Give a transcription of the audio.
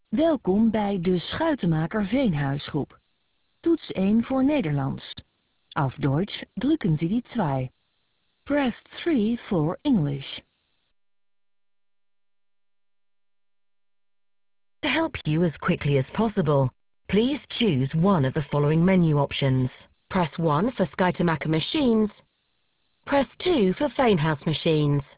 Welkom bij de Schuitenmaker Veenhuisgroep. Toets 1 voor Nederlands. Auf Deutsch drücken Sie die 2. Press 3 for English. To help you as quickly as possible, please choose one of the following menu options. Press 1 for Schuitenmaker machines. Press 2 for Veenhuis machines.